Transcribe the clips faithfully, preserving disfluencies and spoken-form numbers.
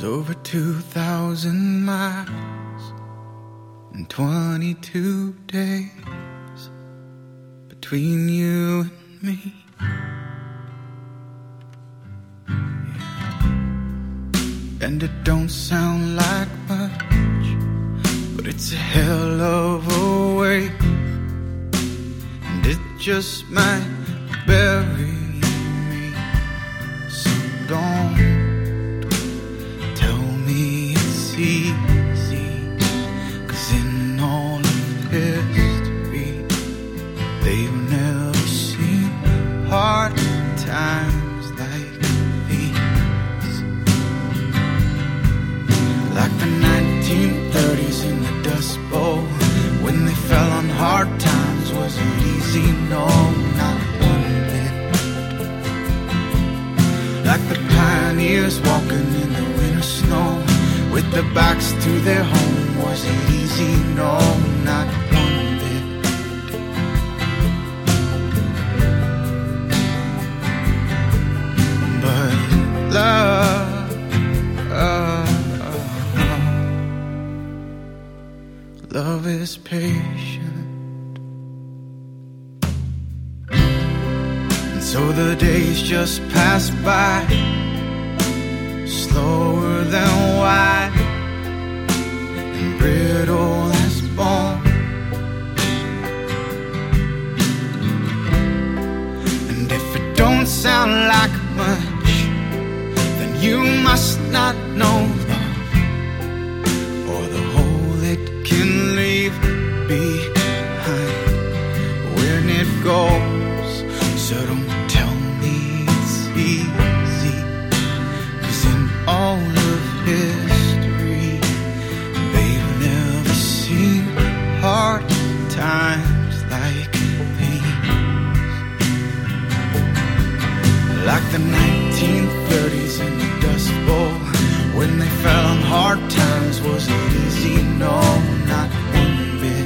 over two thousand miles and twenty-two days between you and me. Yeah. And it don't sound like much, but it's a hell of a way, and it just might bury me. So don't tell me it's easy, 'cause in all of history they've never seen hard times like these. Like the nineteen thirties in the Dust Bowl, when they fell on hard times. Was it easy? No, not one bit. Like the pioneers walking in the winter snow with their backs to their home. Was it easy? No, not one bit. But love, uh, uh, love is patient. So the days just pass by, slower than wine and brittle as bone. And if it don't sound like much, then you must not know love, or the hole it can leave behind when it goes. So don't tell me it's easy, 'cause in all of history they've never seen hard times like these. Like the nineteen thirties in the Dust Bowl, when they fell on hard times. Was it easy? No, not one bit.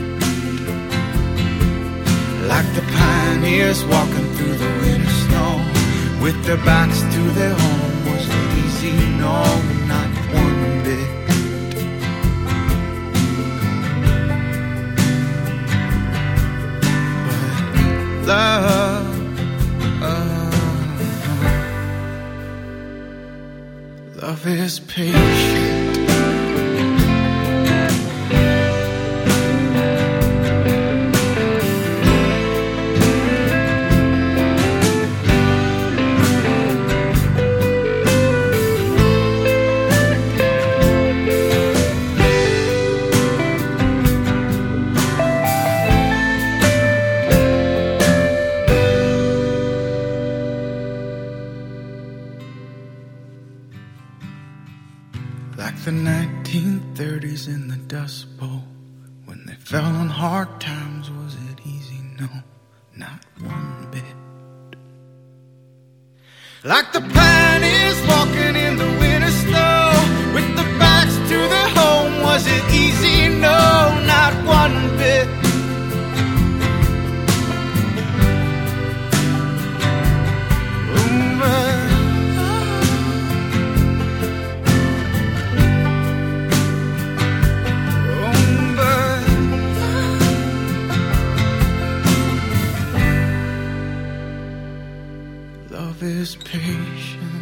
Like the pioneers walking through the winter snow with their backs to their home. Was it easy? No, not one bit. But love, uh, love is patient. Like the nineteen thirties in the Dust Bowl, when they fell on hard times. Was it easy? No, not one bit. Like the pioneers walking in the winter snow with their backs to their home. Was it easy? No, not one bit. Love is patient.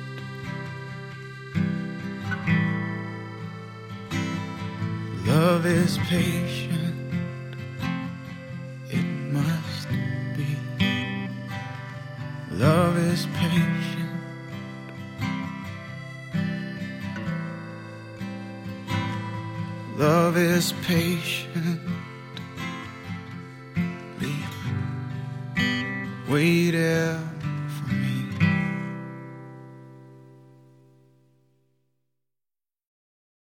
Love is patient. It must be. Love is patient. Love is patient. Wait,